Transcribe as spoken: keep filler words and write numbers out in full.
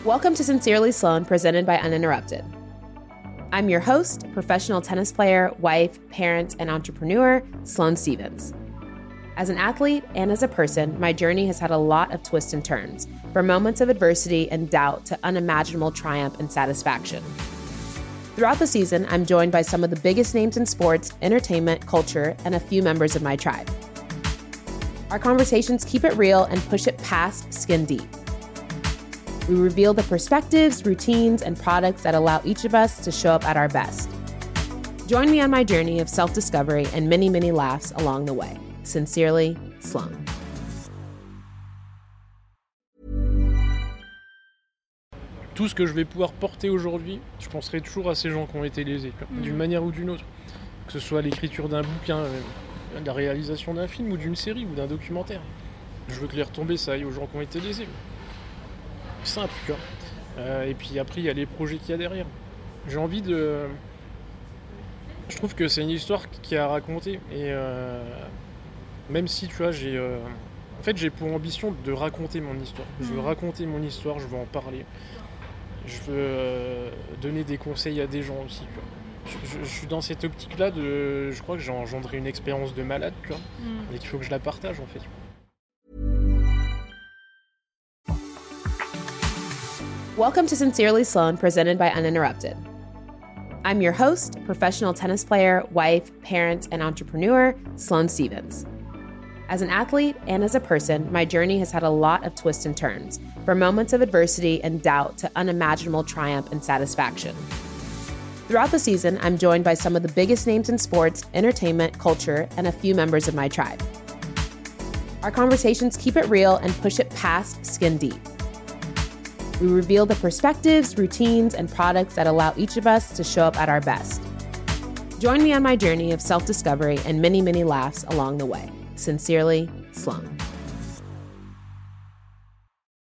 Welcome to Sincerely Sloan, presented by Uninterrupted. I'm your host, professional tennis player, wife, parent, and entrepreneur, Sloane Stephens. As an athlete and as a person, my journey has had a lot of twists and turns, from moments of adversity and doubt to unimaginable triumph and satisfaction. Throughout the season, I'm joined by some of the biggest names in sports, entertainment, culture, and a few members of my tribe. Our conversations keep it real and push it past skin deep. We reveal the perspectives, routines, and products that allow each of us to show up at our best. Join me on my journey of self-discovery and many, many laughs along the way. Sincerely, Sloane. Tout ce que je vais pouvoir porter aujourd'hui, je penserai toujours à ces gens qui ont été lésés, mmh. d'une manière ou d'une autre. Que ce soit l'écriture d'un bouquin, euh, la réalisation d'un film ou d'une série ou d'un documentaire. Je veux que les retombées, ça aille aux gens qui ont été lésés. Simple, tu vois. Euh, et puis après, il y a les projets qu'il y a derrière. J'ai envie de... Je trouve que c'est une histoire qui a raconté. Et euh... même si, tu vois, j'ai... Euh... En fait, j'ai pour ambition de raconter mon histoire. Mmh. Je veux raconter mon histoire, je veux en parler. Je veux euh... donner des conseils à des gens aussi, tu vois. Je, je, je suis dans cette optique-là de... Je crois que j'ai engendré une expérience de malade, tu vois. Mmh. Et qu'il faut que je la partage, en fait. Welcome to Sincerely Sloane, presented by Uninterrupted. I'm your host, professional tennis player, wife, parent, and entrepreneur, Sloane Stephens. As an athlete and as a person, my journey has had a lot of twists and turns, from moments of adversity and doubt to unimaginable triumph and satisfaction. Throughout the season, I'm joined by some of the biggest names in sports, entertainment, culture, and a few members of my tribe. Our conversations keep it real and push it past skin deep. We reveal the perspectives, routines, and products that allow each of us to show up at our best. Join me on my journey of self-discovery and many, many laughs along the way. Sincerely, Sloane.